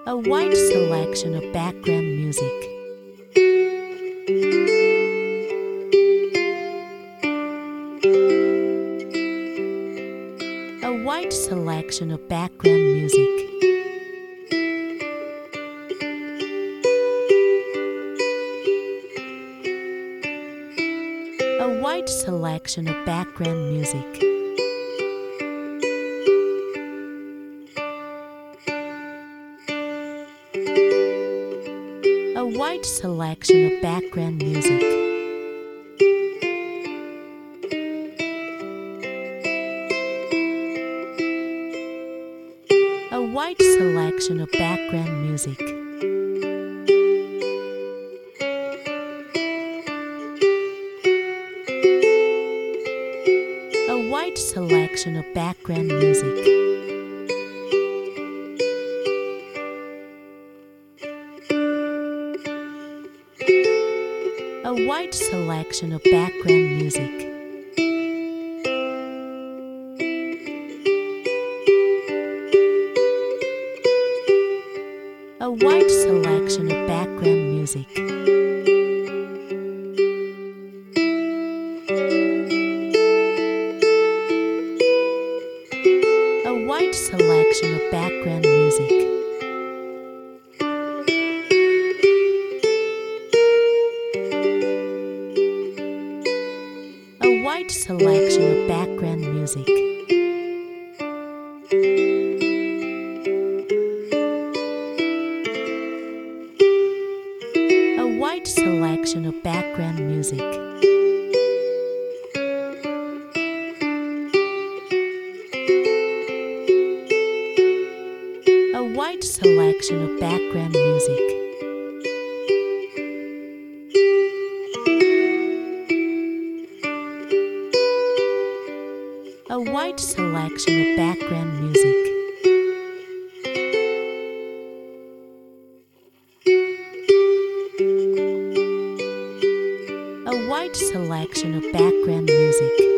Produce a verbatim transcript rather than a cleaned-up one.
A wide selection of background music. A wide selection of background music. A wide selection of background music. A wide selection of background music. A wide selection of background music. A wide selection of background music. A wide selection of background music. A wide selection of background music. A wide selection of background music. A wide selection of background music. A wide selection of background music. A wide selection of background music. A wide selection of background music. A wide selection of background music.